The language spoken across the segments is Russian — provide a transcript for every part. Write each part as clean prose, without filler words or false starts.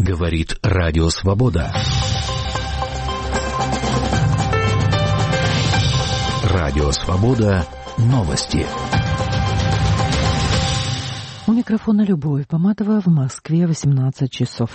Говорит Радио Свобода. Радио Свобода. Новости. У микрофона Любовь Поматова, в Москве 18 часов.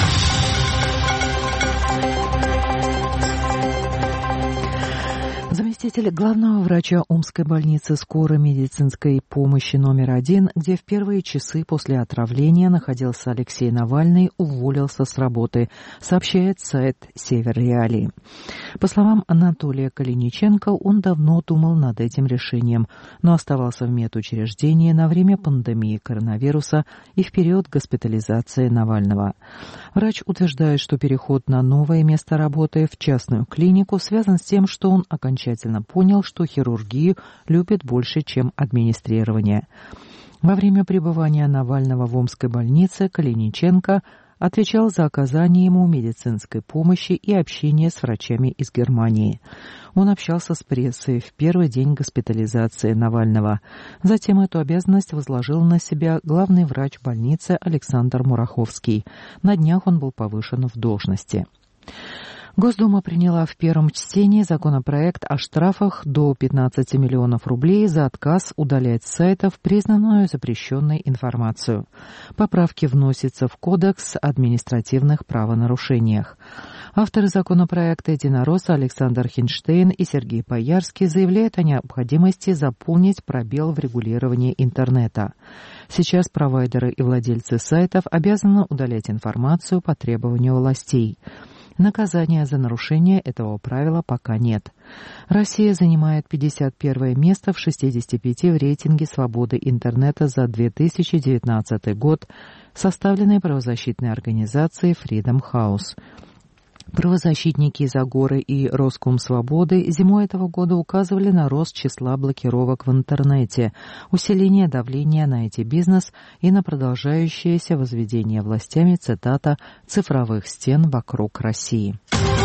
Заместитель главного врача Омской больницы скорой медицинской помощи номер 1, где в первые часы после отравления находился Алексей Навальный, уволился с работы, сообщает сайт Север Реалии. По словам Анатолия Калиниченко, он давно думал над этим решением, но оставался в медучреждении на время пандемии коронавируса и в период госпитализации Навального. Врач утверждает, что переход на новое место работы в частную клинику связан с тем, что он окончательно понял, что хирургию любит больше, чем администрирование. Во время пребывания Навального в Омской больнице Калиниченко отвечал за оказание ему медицинской помощи и общение с врачами из Германии. Он общался с прессой в первый день госпитализации Навального. Затем эту обязанность возложил на себя главный врач больницы Александр Мураховский. На днях он был повышен в должности. Госдума приняла в первом чтении законопроект о штрафах до 15 миллионов рублей за отказ удалять с сайтов признанную запрещенной информацию. Поправки вносятся в Кодекс административных правонарушениях. Авторы законопроекта единороссы Александр Хинштейн и Сергей Поярский заявляют о необходимости заполнить пробел в регулировании интернета. Сейчас провайдеры и владельцы сайтов обязаны удалять информацию по требованию властей. Наказания за нарушение этого правила пока нет. Россия занимает 51 место в 65 в рейтинге свободы интернета за 2019 год, составленной правозащитной организацией Freedom House. Правозащитники Загоры и Роскомсвободы зимой этого года указывали на рост числа блокировок в интернете, усиление давления на IT-бизнес и на продолжающееся возведение властями, цитата, «цифровых стен вокруг России».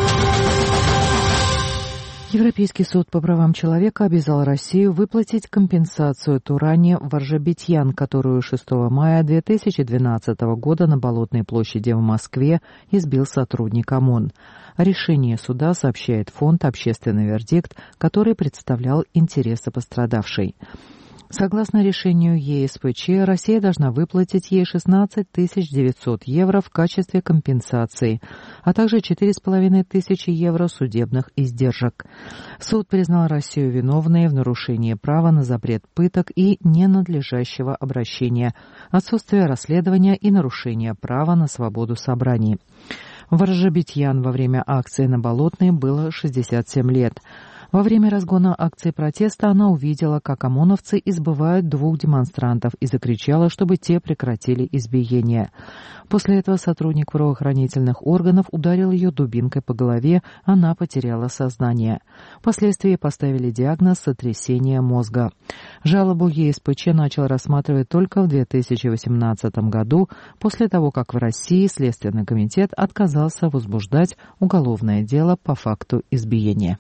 Европейский суд по правам человека обязал Россию выплатить компенсацию Туране Воржебетьян, которую 6 мая 2012 года на Болотной площади в Москве избил сотрудник ОМОН. О решении суда сообщает фонд «Общественный вердикт», который представлял интересы пострадавшей. Согласно решению ЕСПЧ, Россия должна выплатить ей 16 900 евро в качестве компенсации, а также 4,5 тысячи евро судебных издержек. Суд признал Россию виновной в нарушении права на запрет пыток и ненадлежащего обращения, отсутствие расследования и нарушение права на свободу собраний. Воржебетьян во время акции на Болотной было 67 лет. Во время разгона акции протеста она увидела, как ОМОНовцы избивают 2 демонстрантов и закричала, чтобы те прекратили избиение. После этого сотрудник правоохранительных органов ударил ее дубинкой по голове, она потеряла сознание. Впоследствии поставили диагноз сотрясение мозга. Жалобу ЕСПЧ начал рассматривать только в 2018 году, после того, как в России Следственный комитет отказался возбуждать уголовное дело по факту избиения.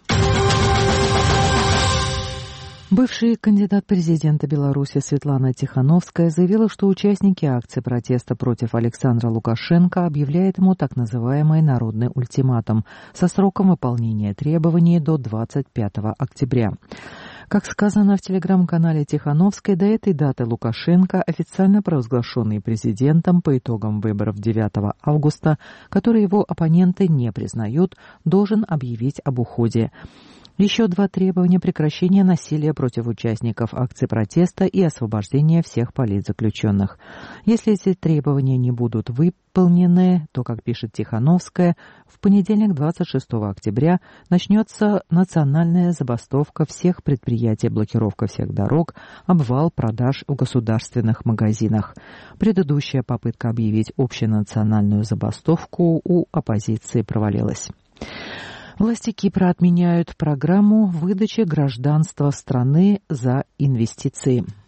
Бывший кандидат президента Беларуси Светлана Тихановская заявила, что участники акции протеста против Александра Лукашенко объявляют ему так называемый народный ультиматум со сроком выполнения требований до 25 октября. Как сказано в телеграм-канале Тихановской, до этой даты Лукашенко, официально провозглашенный президентом по итогам выборов 9 августа, которые его оппоненты не признают, должен объявить об уходе. Еще 2 требования: прекращения насилия против участников акции протеста и освобождения всех политзаключенных. Если эти требования не будут выполнены, то, как пишет Тихановская, в понедельник 26 октября начнется национальная забастовка всех предприятий, блокировка всех дорог, обвал продаж в государственных магазинах. Предыдущая попытка объявить общенациональную забастовку у оппозиции провалилась. Власти Кипра отменяют программу выдачи гражданства страны за инвестиции.